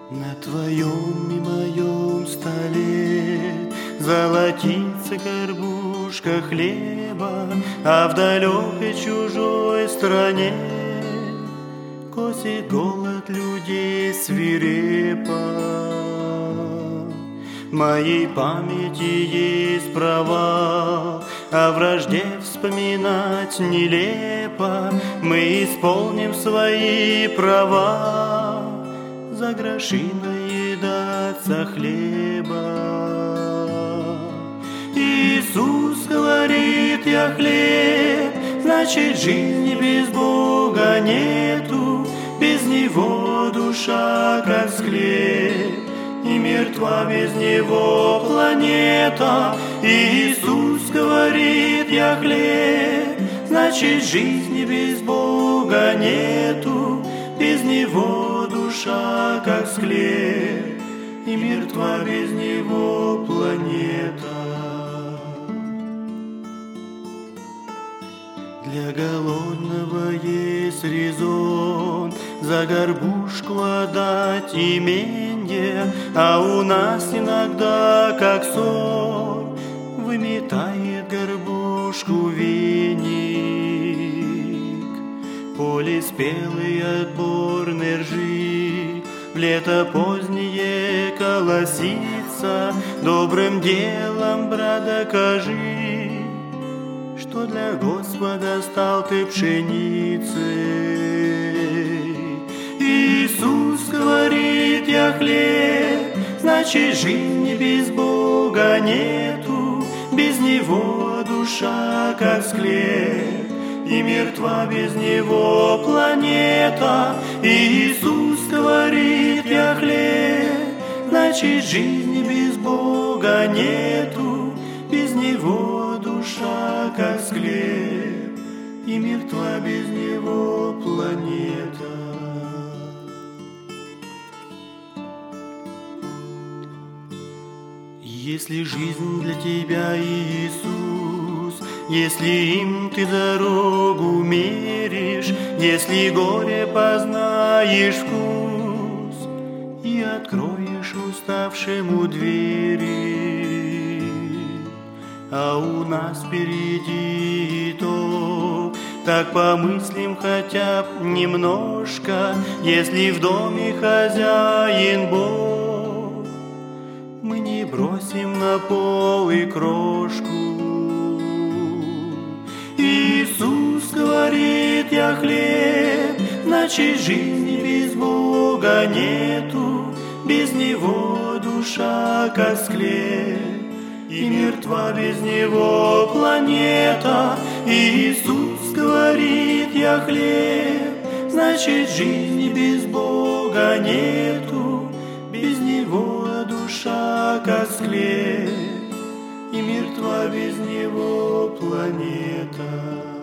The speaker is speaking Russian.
На твоем и моем столе золотится горбушка хлеба, а в далекой чужой стране косит голод людей свирепо. В моей памяти есть провал, о вражде вспоминать нелепо. Мы исполним свои права, за гроши наедаться хлеба. Иисус говорит: я хлеб, значит жизни без Бога нету. Без Него душа как склеп, и мертва без Него планета. Иисус говорит: я хлеб, значит жизни без Бога нету. Без Него душа как склеп, и мертва без Него планета. Для голодного есть резон за горбушку отдать именье, а у нас иногда, как ссор, выметает горбушку веник. Поле спелый отборной ржи в лето позднее колосится. Добрым делом, брат, докажи, что для Господа стал ты пшеницей. Иисус говорит: я хлеб, значит жизни без Бога нету. Без Него душа как склеп, и мертва без Него планета. Иисус говорит: я хлеб, значит жизни без Бога нету. Без Него душа как склеп, и мертва без Него планета. Если жизнь для тебя Иисус, если им ты дорогу меришь, если горе познаешь вкус и откроешь уставшему двери, а у нас впереди итог, так помыслим хотя б немножко. Если в доме хозяин Бог, мы не бросим на пол и крошку. Иисус говорит: я хлеб, значит жизни без Бога нету. Без Него душа как склеп, и мертва без Него планета. Иисус говорит: я хлеб, значит жизни без Бога нету. Без Него душа как склеп, и мертва без Него планета.